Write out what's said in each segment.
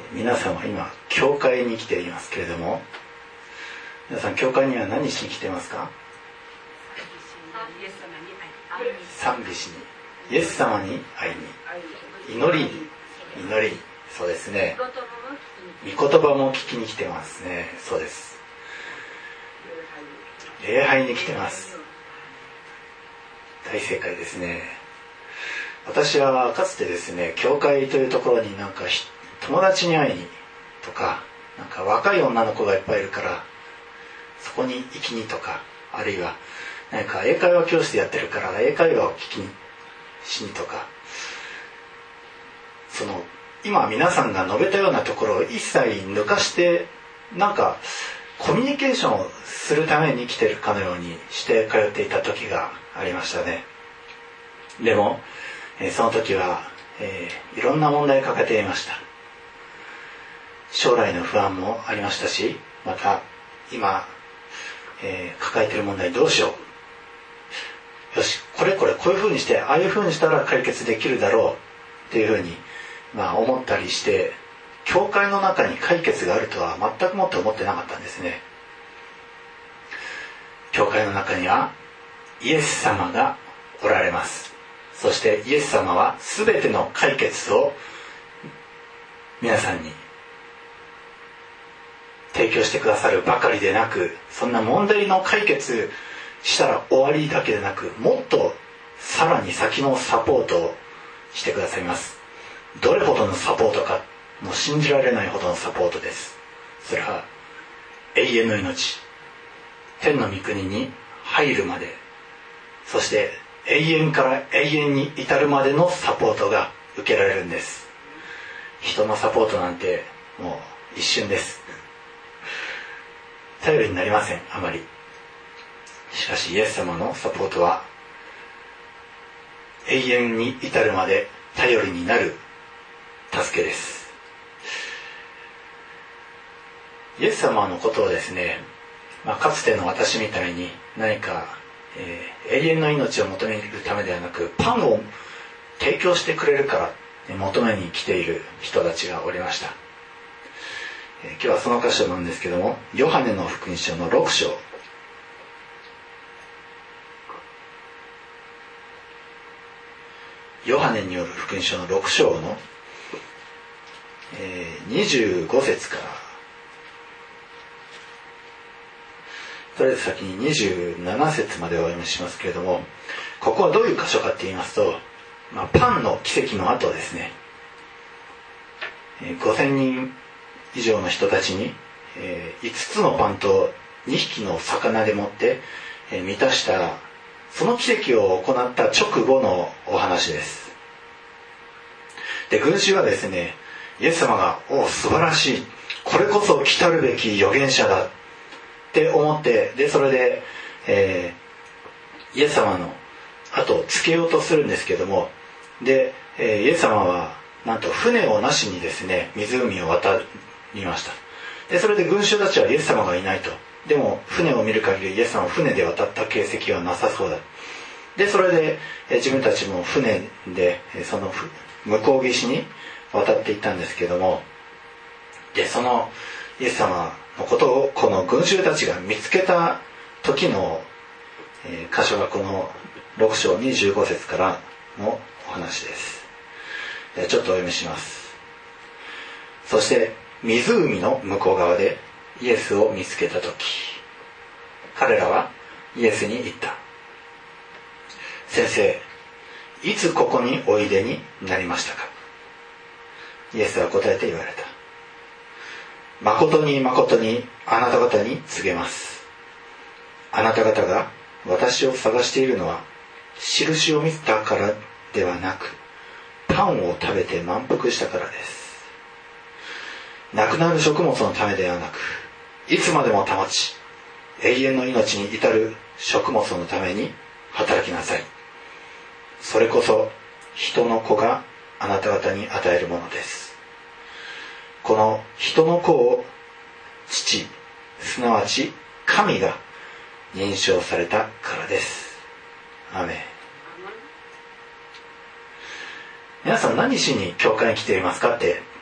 皆さんは今教会に来ていますけれども、皆さん教会には何しに来てますか？賛美しに、イエス様に会いに、祈り、そうですね。御言葉も聞きに来てますね。そうです。礼拝に来てます。大正解ですね。私はかつてですね、教会というところに友達に会いにとか、若い女の子がいっぱいいるからそこに行きにとか、あるいは英会話教室やってるから英会話を聞きにしにとか、今皆さんが述べたようなところを一切抜かして、コミュニケーションをするために来てるかのようにして通っていた時がありましたね。でもその時はいろんな問題を抱えていました。将来の不安もありましたし、また今、抱えている問題どうしよう、よしこういう風にして、ああいう風にしたら解決できるだろうっていう風に思ったりして、教会の中に解決があるとは全くもって思ってなかったんですね。教会の中にはイエス様がおられます。そしてイエス様は全ての解決を皆さんに提供してくださるばかりでなく、そんな問題の解決したら終わりだけでなく、もっとさらに先のサポートをしてくださいます。どれほどのサポートか、もう信じられないほどのサポートです。それは永遠の命、天の御国に入るまで、そして永遠から永遠に至るまでのサポートが受けられるんです。人のサポートなんてもう一瞬です。頼りになりません、あまり。しかしイエス様のサポートは永遠に至るまで頼りになる助けです。イエス様のことをですね、かつての私みたいに何か、永遠の命を求めるためではなく、パンを提供してくれるから求めに来ている人たちがおりました。今日はその箇所なんですけども、ヨハネの福音書の6章、ヨハネによる福音書の6章の、25節から、とりあえず先に27節までお読みしますけれども、ここはどういう箇所かって言いますと、パンの奇跡の後ですね、5000人以上の人たちに、5つのパンと2匹の魚でもって、満たしたその奇跡を行った直後のお話です。で、群衆はですね、イエス様が素晴らしい、これこそ来たるべき預言者だって思って、でそれで、イエス様の後をつけようとするんですけども、で、イエス様はなんと船をなしにですね、湖を渡りました。でそれで群衆たちはイエス様がいないと。でも船を見る限りイエス様は船で渡った形跡はなさそうだ。でそれで自分たちも船でその向こう岸に渡っていったんですけども、でそのイエス様のことをこの群衆たちが見つけた時の箇所がこの6章25節からのお話です。ちょっとお読みします。そして湖の向こう側でイエスを見つけた時、彼らはイエスに言った。先生、いつここにおいでになりましたか？イエスは答えて言われた。誠に誠にあなた方に告げます。あなた方が私を探しているのは印を見たからではなく、パンを食べて満腹したからです。なくなる食物のためではなく、いつまでも保ち永遠の命に至る食物のために働きなさい。それこそ人の子があなた方に与えるものです。この人の子を父、すなわち神が認証されたからです。アーメン。皆さん何しに教会に来ていますかって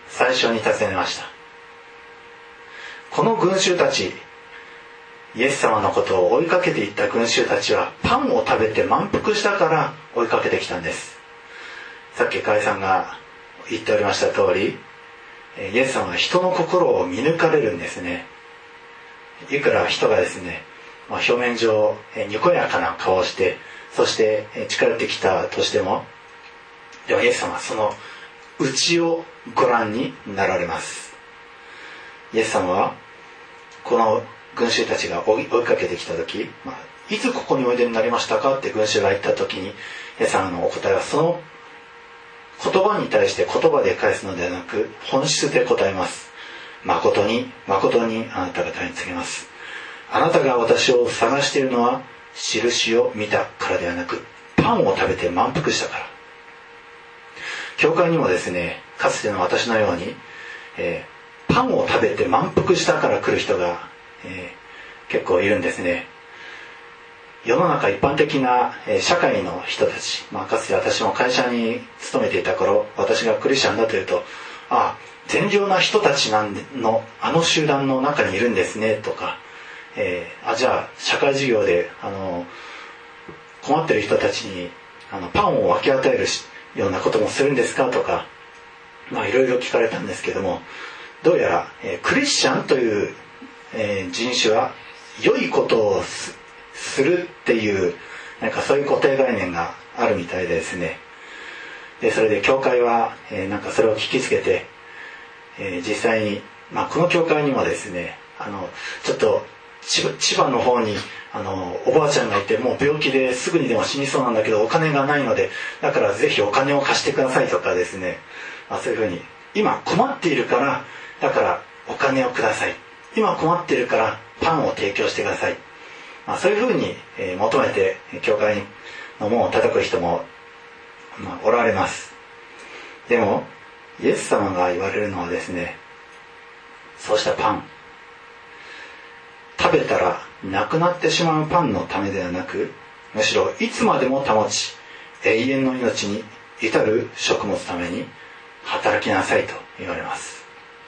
最初に尋ねました。この群衆たち、イエス様のことを追いかけていった群衆たちはパンを食べて満腹したから追いかけてきたんです。さっき河合さんが言っておりました通り、イエス様は人の心を見抜かれるんですね。いくら人がですね、表面上にこやかな顔をして、そして近寄ってきたとしても、でもイエス様はその内をご覧になられます。イエス様はこの群衆たちが追いかけてきた時、いつここにおいでになりましたかって群衆が言った時に、イエス様のお答えはその言葉に対して言葉で返すのではなく、本質で答えます。誠に誠にあなた方に告げます。あなたが私を探しているのは印を見たからではなく、パンを食べて満腹したから。教会にもですね、かつての私のように、パンを食べて満腹したから来る人が、結構いるんですね。世の中一般的な社会の人たち、かつて私も会社に勤めていた頃、私がクリスチャンだというと、善良な人たちのあの集団の中にいるんですねとか、じゃあ社会事業で困っている人たちにパンを分け与えるようなこともするんですかとか、いろいろ聞かれたんですけども、どうやらクリスチャンという人種は良いことをするっていうそういう固定概念があるみたいでですね、でそれで教会はそれを聞きつけて、実際に、この教会にもですね、ちょっと千葉の方におばあちゃんがいて、もう病気ですぐにでも死にそうなんだけどお金がないので、だからぜひお金を貸してくださいとかですね、そういうふうに今困っているからだからお金をください、今困っているからパンを提供してください、そういうふうに求めて教会の門を叩く人もおられます。でもイエス様が言われるのはですね、そうしたパン、食べたらなくなってしまうパンのためではなく、むしろいつまでも保ち永遠の命に至る食物のために働きなさいと言われます。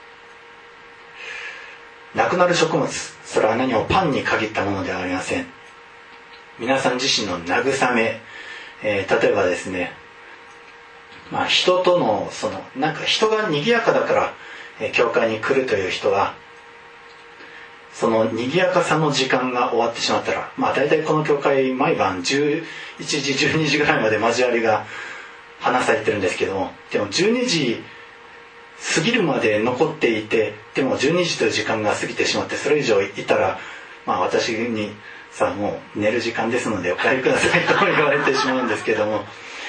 なくなる食物、それは何もパンに限ったものではありません。皆さん自身の慰め、例えばですね、人との人が賑やかだから、教会に来るという人は、その賑やかさの時間が終わってしまったら、大体この教会毎晩11時12時ぐらいまで交わりが話されてるんですけども、でも12時過ぎるまで残っていて、でも12時という時間が過ぎてしまって、それ以上いたら、私にもう寝る時間ですのでお帰りくださいと言われてしまうんですけども、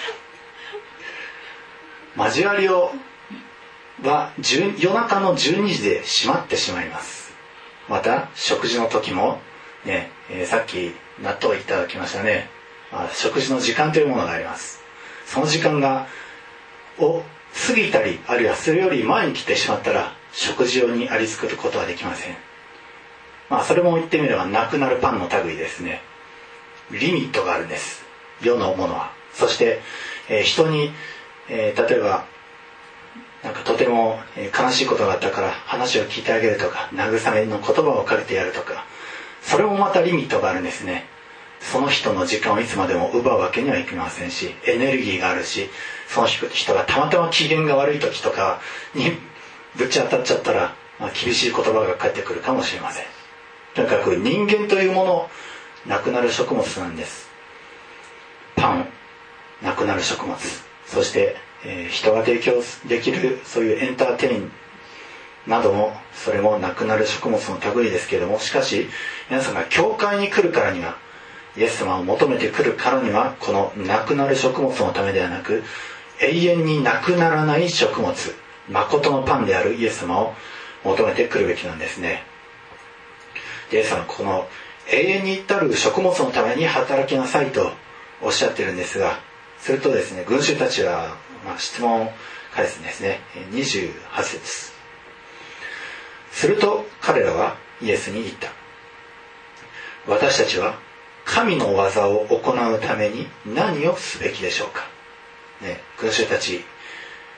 交わりは夜中の12時で閉まってしまいます。また食事の時も、さっき納豆いただきましたね、食事の時間というものがあります。その時間を過ぎたり、あるいはそれより前に来てしまったら食事用にありつくことはできません。それも言ってみればなくなるパンの類ですね。リミットがあるんです、世のものは。そして人に例えばとても悲しいことがあったから話を聞いてあげるとか、慰めの言葉をかけてやるとか、それもまたリミットがあるんですね。その人の時間をいつまでも奪うわけにはいきませんし、エネルギーがあるし、その人がたまたま機嫌が悪い時とかにぶち当たっちゃったら、厳しい言葉が返ってくるかもしれません。とにかく人間というもの、なくなる食物なんです。パン、なくなる食物、そして人が提供できるそういうエンターテインなども、それもなくなる食物の類ですけれども、しかし皆さんが教会に来るからには、イエス様を求めてくるからには、このなくなる食物のためではなく、永遠になくならない食物、誠のパンであるイエス様を求めてくるべきなんですね。イエス様はこの永遠に至る食物のために働きなさいとおっしゃってるんですが、するとですね、群衆たちは質問を返すんですね。28節です。すると彼らはイエスに言った。私たちは神の技を行うために何をすべきでしょうか。群衆たち、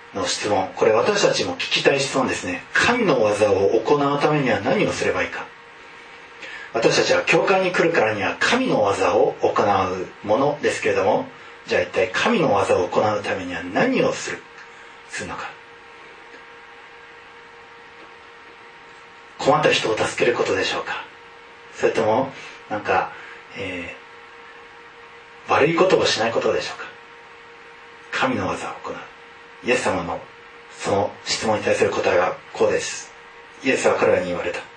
の質問、これ私たちも聞きたい質問ですね。神の技を行うためには何をすればいいか。私たちは教会に来るからには神の技を行うものですけれども、じゃあ一体神の技を行うためには何をするのか。困った人を助けることでしょうか、それともなんか、悪いことをしないことでしょうか。神の技を行う。イエス様のその質問に対する答えはこうです。イエスは彼らに言われた。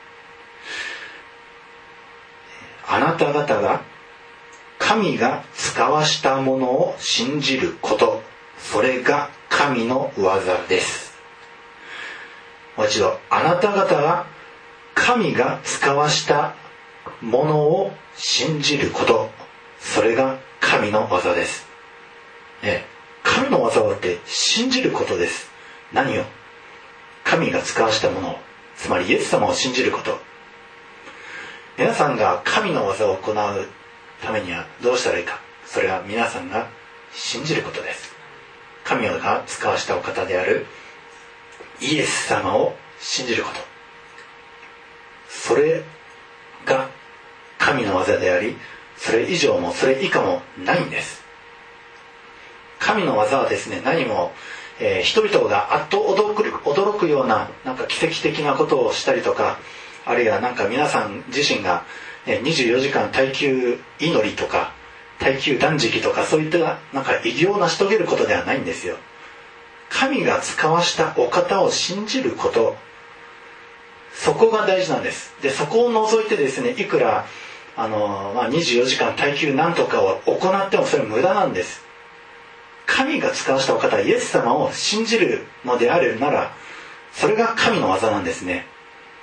あなた方が神が使わしたものを信じること、それが神の技です。もう一度、あなた方が神が使わしたものを信じること、それが神の技です。神の技はって信じることです。何を？神が使わしたものを、つまりイエス様を信じること。皆さんが神の技を行うためにはどうしたらいいか。それは皆さんが信じることです。神が使わしたお方であるイエス様を信じること。それが神の技であり、それ以上もそれ以下もないんです。神の技はですね、何も、人々があっと驚くような、なんか奇跡的なことをしたりとか、あるいはなんか皆さん自身が24時間耐久祈りとか耐久断食とか、そういったなんか偉業を成し遂げることではないんですよ。神が使わしたお方を信じること、そこが大事なんです。で、そこを除いてですね、いくら24時間耐久なんとかを行ってもそれ無駄なんです。神が使わしたお方、イエス様を信じるのであるなら、それが神の技なんですね。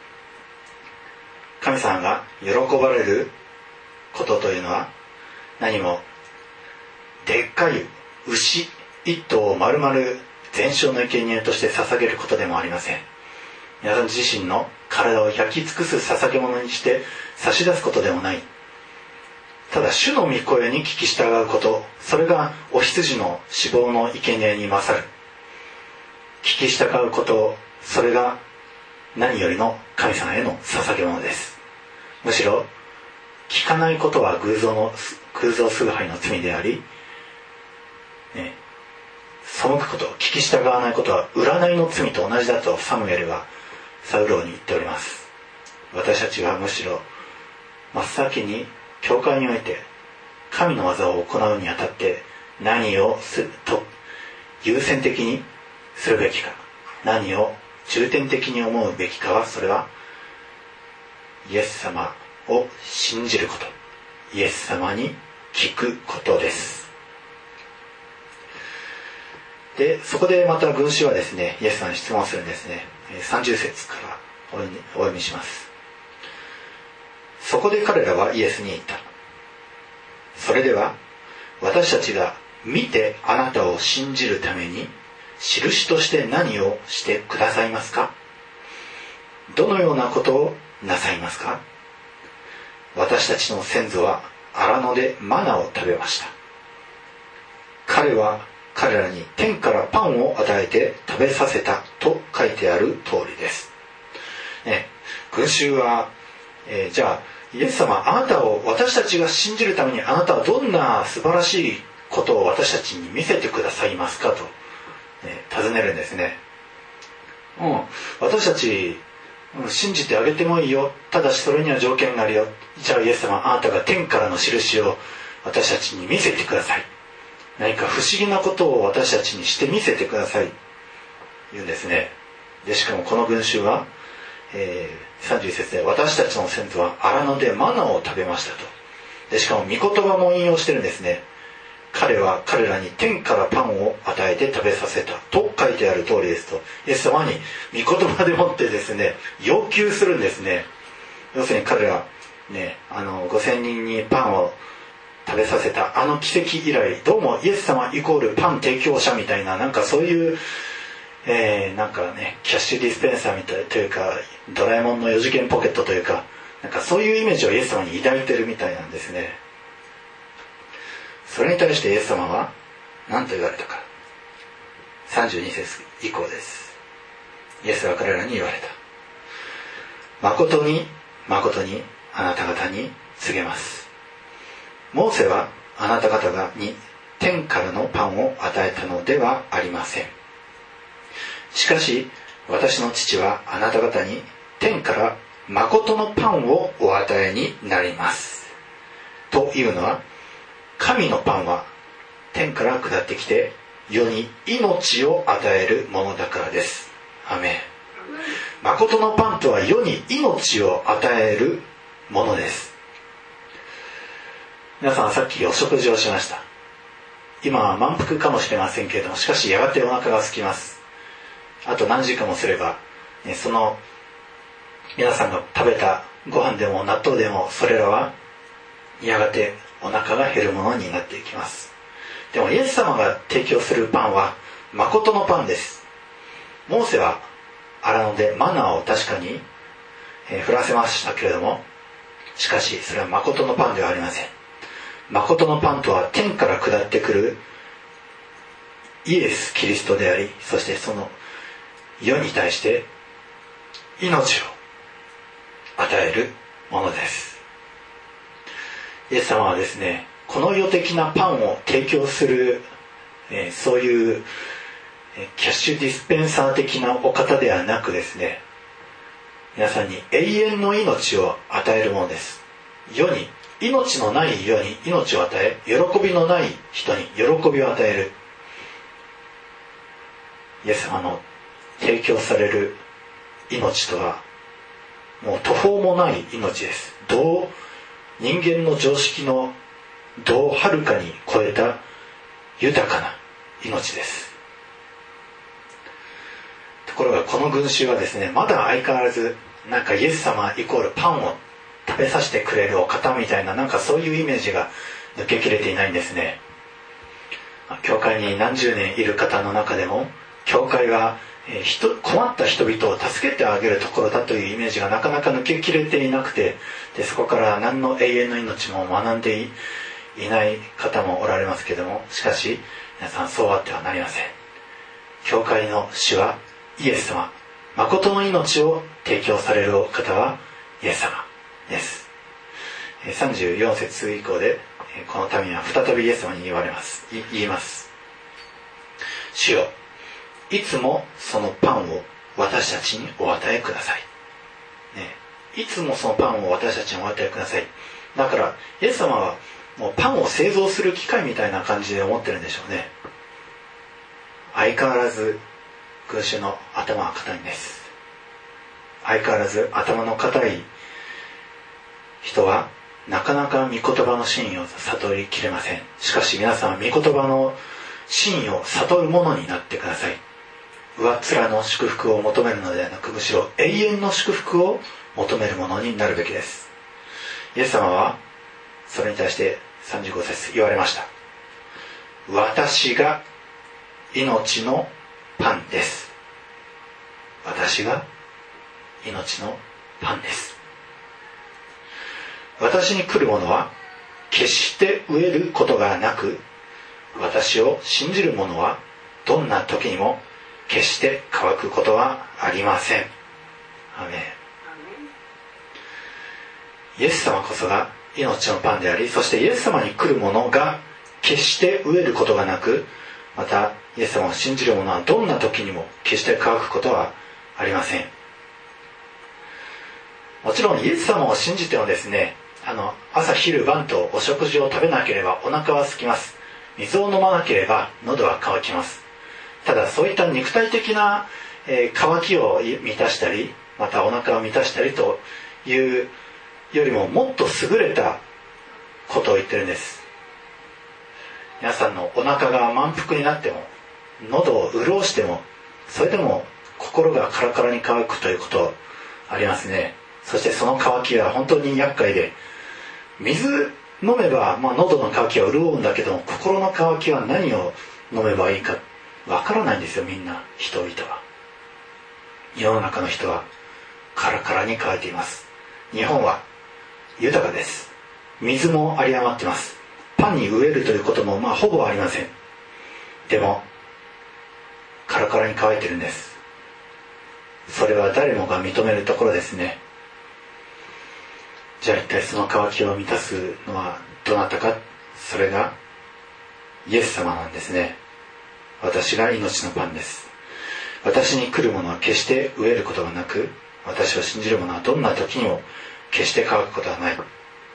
神様が喜ばれることというのは、何もでっかい牛一頭を丸々全焼の生贄として捧げることでもありません。皆さん自身の体を焼き尽くす捧げ物にして差し出すことでもない。ただ主の御声に聞き従うこと、それがお羊の脂肪の生贄に勝る。聞き従うこと、それが何よりの神様への捧げ物です。むしろ聞かないことは偶像崇拝の罪であり、背くこと、聞き従わないことは占いの罪と同じだとサムエルはサウロに言っております。私たちはむしろ真っ先に教会において神の技を行うにあたって何を優先的にするべきか、何を重点的に思うべきかは、それはイエス様を信じること、イエス様に聞くことです。で、そこでまた群衆はですね、イエス様に質問するんですね。30節からお読みします。そこで彼らはイエスに言った。それでは私たちが見てあなたを信じるために印として何をしてくださいますか？どのようなことをなさいますか？私たちの先祖は荒野でマナを食べました。彼は彼らに天からパンを与えて食べさせたと書いてある通りです。群衆は、じゃあイエス様、あなたを私たちが信じるためにあなたはどんな素晴らしいことを私たちに見せてくださいますかと、尋ねるんですね。私たち信じてあげてもいいよ。ただしそれには条件があるよ。じゃあイエス様、あなたが天からの印を私たちに見せてください。何か不思議なことを私たちにして見せてください。言うんですね。で、しかもこの群衆は、31節で私たちの先祖は荒野でマナを食べましたと。で、しかも御言葉も引用してるんですね。彼は彼らに天からパンを与えて食べさせたと書いてある通りですと、イエス様に御言葉でもってですね、要求するんですね。要するに彼らね、5000人にパンを食べさせたあの奇跡以来、どうもイエス様イコールパン提供者みたいな、なんかそういうなんかね、キャッシュディスペンサーみたいというか、ドラえもんの4次元ポケットというか、なんかそういうイメージをイエス様に抱いてるみたいなんですね。それに対してイエス様は何と言われたか。 32節以降です。イエスは彼らに言われた。誠に誠にあなた方に告げます。モーセはあなた方に天からのパンを与えたのではありません。しかし私の父はあなた方に天から誠のパンをお与えになります。というのは、神のパンは天から下ってきて世に命を与えるものだからです。アメン。誠のパンとは世に命を与えるものです。皆さん、さっきお食事をしました。今は満腹かもしれませんけれども、しかしやがてお腹が空きます。あと何時間もすれば、その皆さんが食べたご飯でも納豆でも、それらはやがてお腹が減るものになっていきます。でもイエス様が提供するパンは誠のパンです。モーセは荒野でマナーを確かに降らせましたけれども、しかしそれは誠のパンではありません。誠のパンとは天から下ってくるイエス・キリストであり、そしてその世に対して命を与えるものです。イエス様はですね、この世的なパンを提供する、そういうキャッシュディスペンサー的なお方ではなくですね、皆さんに永遠の命を与えるものです。世に、命のない世に命を与え、喜びのない人に喜びを与える。イエス様の提供される命とは、もう途方もない命です。人間の常識の度をはるかに超えた豊かな命です。ところがこの群衆はですね、まだ相変わらずなんかイエス様イコールパンを食べさせてくれるお方みたいな、なんかそういうイメージが抜けきれていないんですね。教会に何十年いる方の中でも、教会は困った人々を助けてあげるところだというイメージがなかなか抜けきれていなくて、でそこから何の永遠の命も学んでいない方もおられますけれども、しかし皆さん、そうあってはなりません。教会の主はイエス様、誠の命を提供されるお方はイエス様です。34節以降でこの民は再びイエス様に言います。主よ、いつもそのパンを私たちにお与えください、いつもそのパンを私たちにお与えください。だからイエス様はもうパンを製造する機械みたいな感じで思ってるんでしょうね。相変わらず群衆の頭は固いんです。相変わらず頭の固い人はなかなか御言葉の真意を悟りきれません。しかし皆さんは御言葉の真意を悟るものになってください。上っ面の祝福を求めるのではなく、むしろ永遠の祝福を求めるものになるべきです。イエス様はそれに対して35節言われました。私が命のパンです。私が命のパンです。私に来る者は決して飢えることがなく、私を信じる者はどんな時にも決して乾くことはありません。アメン。イエス様こそが命のパンであり、そしてイエス様に来る者が決して飢えることがなく、またイエス様を信じる者はどんな時にも決して乾くことはありません。もちろんイエス様を信じてもですね、朝昼晩とお食事を食べなければお腹は空きます。水を飲まなければ喉は渇きます。ただそういった肉体的な、渇きを満たしたり、またお腹を満たしたりというよりももっと優れたことを言ってるんです。皆さんのお腹が満腹になっても、喉を潤しても、それでも心がカラカラに乾くということありますね。そしてその渇きは本当に厄介で、水飲めば、喉の渇きは潤うんだけども、心の渇きは何を飲めばいいかわからないんですよ。みんな人々は、世の中の人はカラカラに乾いています。日本は豊かです。水も有り余ってます。パンに飢えるということもほぼありません。でもカラカラに乾いてるんです。それは誰もが認めるところですね。じゃあ一体その渇きを満たすのはどなたか。それがイエス様なんですね。私が命のパンです。私に来るものは決して飢えることがなく、私を信じる者はどんな時にも決して乾くことはない。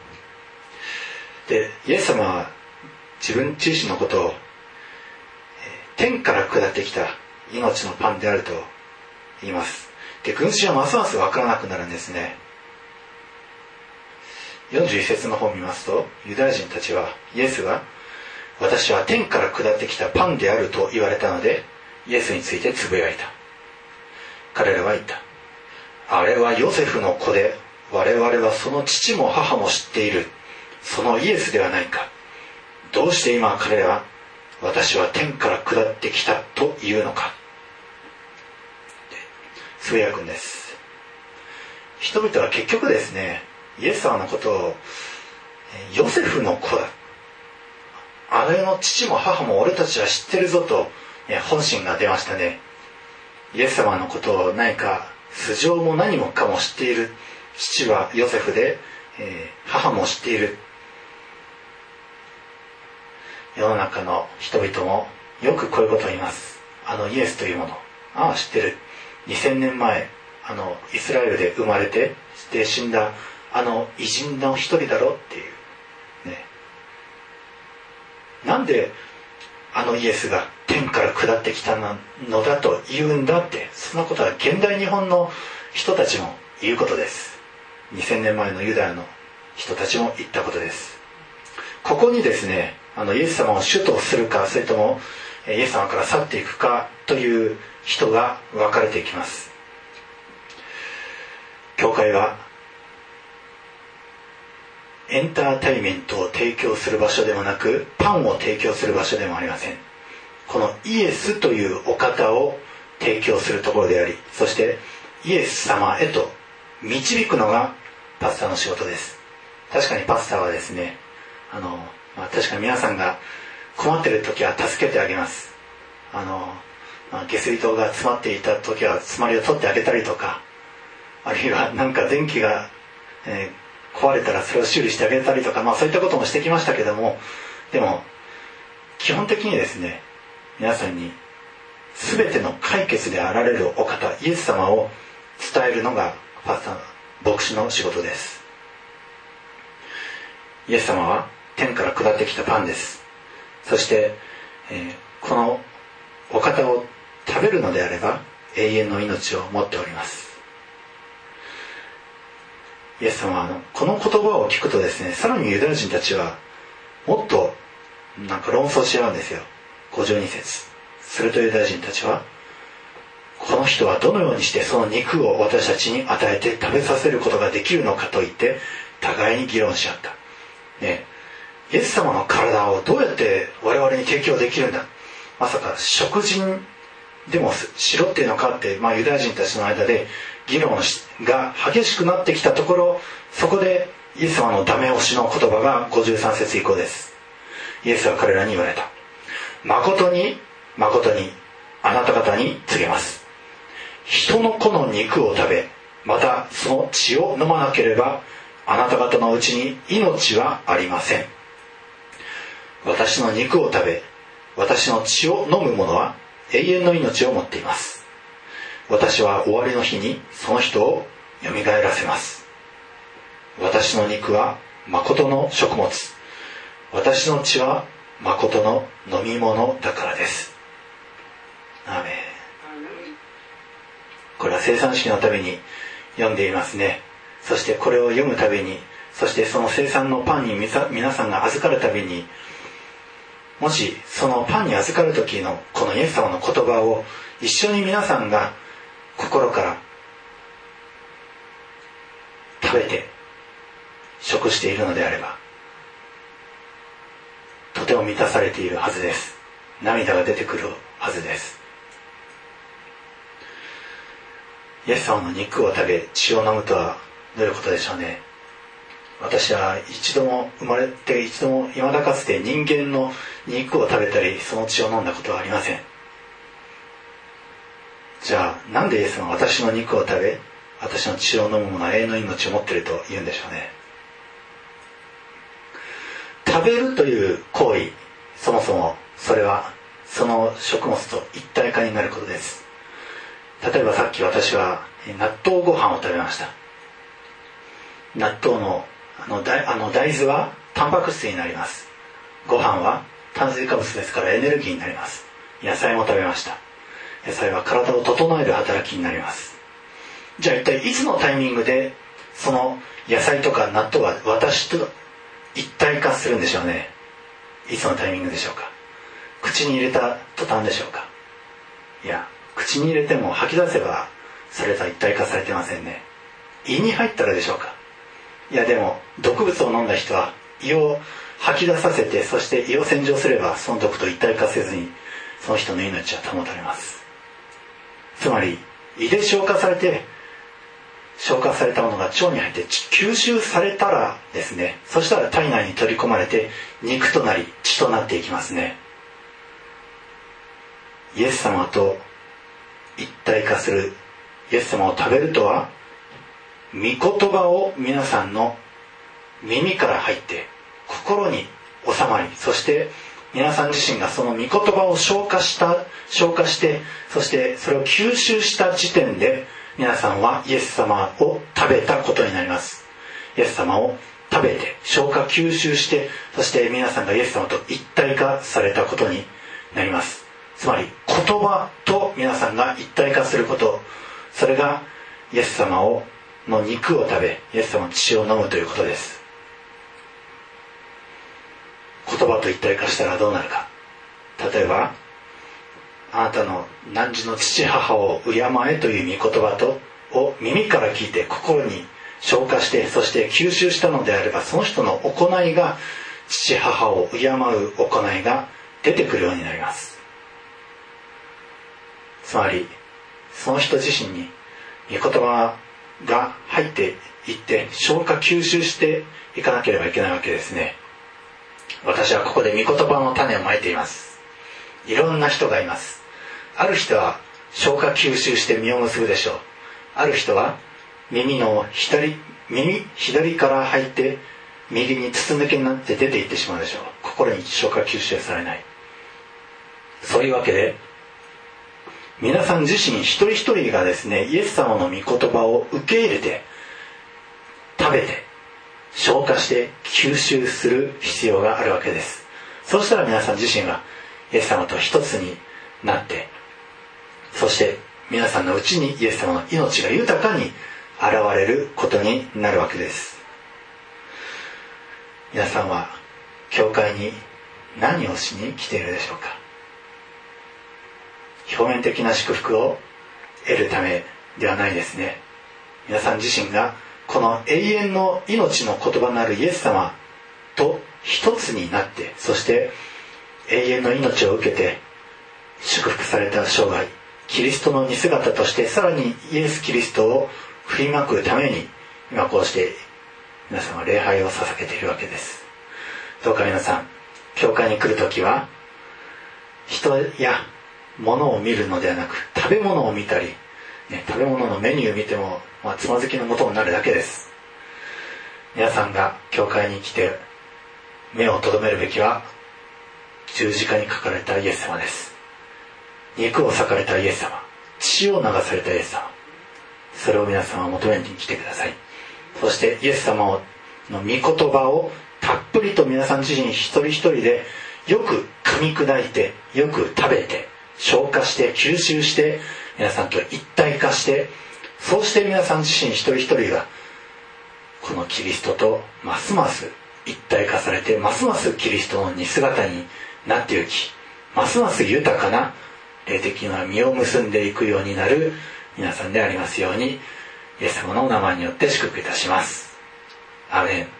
で、イエス様は自分自身のことを天から下ってきた命のパンであると言います。で、群衆はますます分からなくなるんですね。41節の方を見ますと、ユダヤ人たちはイエスが私は天から下ってきたパンであると言われたので、イエスについてつぶやいた。彼らは言った。あれはヨセフの子で、我々はその父も母も知っている、そのイエスではないか。どうして今彼らは私は天から下ってきたと言うのか。つぶやくんです。人々は結局ですね、イエス様のことをヨセフの子だ、あれの父も母も俺たちは知ってるぞと本心が出ましたね。イエス様のことを何か素性も何もかも知っている。父はヨセフで、母も知っている。世の中の人々もよくこういうことを言います。あのイエスというもの、ああ知ってる。2000年前イスラエルで生まれてで死んだ偉人の一人だろっていうね。なんでイエスが天から下ってきたのだと言うんだって、そんなことは現代日本の人たちも言うことです。2000年前のユダヤの人たちも言ったことです。ここにですね、イエス様を主とするか、それともイエス様から去っていくかという人が分かれていきます。教会はエンターテイメントを提供する場所でもなく、パンを提供する場所でもありません。このイエスというお方を提供するところであり、そしてイエス様へと導くのがパスターの仕事です。確かにパスターはですね、確かに皆さんが困っている時は助けてあげます。下水道が詰まっていた時は詰まりを取ってあげたりとか、あるいはなんか電気が、壊れたらそれを修理してあげたりとか、そういったこともしてきましたけども、でも基本的にですね、皆さんに全ての解決であられるお方イエス様を伝えるのがパスター牧師の仕事です。イエス様は天から下ってきたパンです。そして、このお方を食べるのであれば永遠の命を持っております。イエス様はこの言葉を聞くとですね、さらにユダヤ人たちはもっとなんか論争し合うんですよ。52節。するとユダヤ人たちは、この人はどのようにしてその肉を私たちに与えて食べさせることができるのかと言って互いに議論し合った、ね、イエス様の体をどうやって我々に提供できるんだ、まさか食人でもしろっていうのかって、ユダヤ人たちの間で議論が激しくなってきたところ、そこでイエス様のダメ押しの言葉が53節以降です。イエスは彼らに言われた。誠に誠にあなた方に告げます。人の子の肉を食べ、またその血を飲まなければあなた方のうちに命はありません。私の肉を食べ、私の血を飲む者は永遠の命を持っています。私は終わりの日にその人をよみがえらせます。私の肉は誠の食物、私の血は誠の飲み物だからです。アーメン。これは生産式のために読んでいますね。そしてこれを読むたびに、そしてその生産のパンに皆さんが預かるたびに、もしそのパンに預かる時のこのイエス様の言葉を一緒に皆さんが心から食べて食しているのであれば、とても満たされているはずです。涙が出てくるはずです。イエス様の肉を食べ血を飲むとはどういうことでしょうね。私は一度も生まれて一度も未だかつて人間の肉を食べたりその血を飲んだことはありません。 じゃあなんでイエス様は私の肉を食べ私の血を飲む者は永遠の命を持っていると言うんでしょうね。食べるという行為、そもそもそれはその食物と一体化になることです。例えばさっき私は納豆ご飯を食べました。納豆の大豆はタンパク質になります。ご飯は炭水化物ですからエネルギーになります。野菜も食べました。野菜は体を整える働きになります。じゃあ一体いつのタイミングでその野菜とか納豆は私と一体化するんでしょうね。いつのタイミングでしょうか。口に入れた途端でしょうか。いや、口に入れても吐き出せばそれとは一体化されてませんね。胃に入ったらでしょうか。いやでも毒物を飲んだ人は胃を吐き出させて、そして胃を洗浄すればその毒と一体化せずにその人の命は保たれます。つまり胃で消化されたものが腸に入って吸収されたらですね、そしたら体内に取り込まれて肉となり血となっていきますね。イエス様と一体化する、イエス様を食べるとは、御言葉を皆さんの耳から入って心に収まり、そして皆さん自身がその御言葉を消化して、そしてそれを吸収した時点で皆さんはイエス様を食べたことになります。イエス様を食べて消化吸収して、そして皆さんがイエス様と一体化されたことになります。つまり言葉と皆さんが一体化すること、それがイエス様の肉を食べイエス様の血を飲むということです。言葉と一体化したらどうなるか。例えばあなたの汝の父母を敬えという御言葉を耳から聞いて心に消化して、そして吸収したのであれば、その人の行いが父母を敬う行いが出てくるようになります。つまりその人自身に御言葉が入っていって消化吸収していかなければいけないわけですね。私はここで御言葉の種をまいています。いろんな人がいます。ある人は消化吸収して実を結ぶでしょう。ある人は耳左から入って右に筒抜けになって出ていってしまうでしょう。心に消化吸収されない。そういうわけで皆さん自身一人一人がですね、イエス様の御言葉を受け入れて食べて消化して吸収する必要があるわけです。そうしたら皆さん自身がイエス様と一つになって、そして皆さんのうちにイエス様の命が豊かに現れることになるわけです。皆さんは教会に何をしに来ているでしょうか。表面的な祝福を得るためではないですね。皆さん自身がこの永遠の命の言葉なるイエス様と一つになって、そして永遠の命を受けて祝福された生涯、キリストの似姿としてさらにイエス・キリストを振りまくために今こうして皆さんは礼拝を捧げているわけです。どうか皆さん、教会に来るときは人や物を見るのではなく、食べ物を見たり、食べ物のメニューを見ても、つまずきのもとになるだけです。皆さんが教会に来て目を留めるべきは十字架にかかれたイエス様です。肉を裂かれたイエス様、血を流されたイエス様、それを皆様は求めに来てください。そしてイエス様の御言葉をたっぷりと皆さん自身一人一人でよく噛み砕いて、よく食べて消化して吸収して、皆さんと一体化して、そうして皆さん自身一人一人がこのキリストとますます一体化されて、ますますキリストの似姿になっていき、ますます豊かな霊的な実を結んでいくようになる皆さんでありますように、イエス様のお名前によって祝福いたします。アーメン。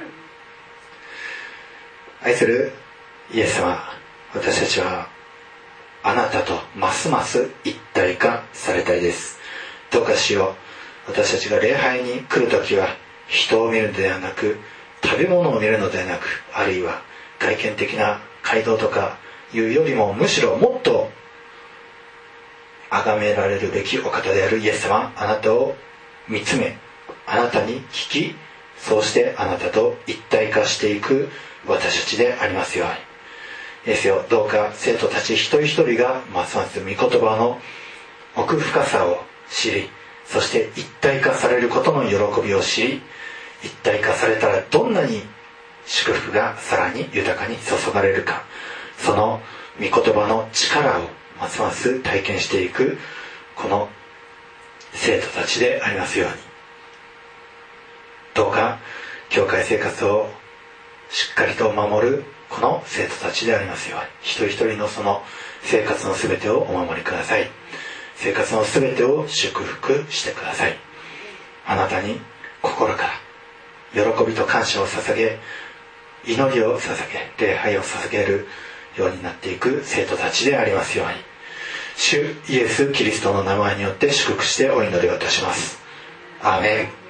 愛するイエス様、私たちはあなたとますます一体化されたいです。どうかしよう、私たちが礼拝に来るときは人を見るのではなく、食べ物を見るのではなく、あるいは外見的な街道とかいうよりも、むしろもっと崇められるべきお方であるイエス様、あなたを見つめ、あなたに聞き、そうしてあなたと一体化していく私たちでありますように。イエスよ、どうか生徒たち一人一人がますます御言葉の奥深さを知り、そして一体化されることの喜びを知り、一体化されたらどんなに祝福がさらに豊かに注がれるか、その御言葉の力をますます体験していくこの生徒たちでありますように。どうか教会生活をしっかりと守るこの生徒たちでありますように、一人一人のその生活のすべてをお守りください。生活のすべてを祝福してください。あなたに心から喜びと感謝を捧げ、祈りを捧げ、礼拝を捧げるようになっていく生徒たちでありますように、主イエス・キリストの名前によって祝福してお祈りをいたします。アーメン。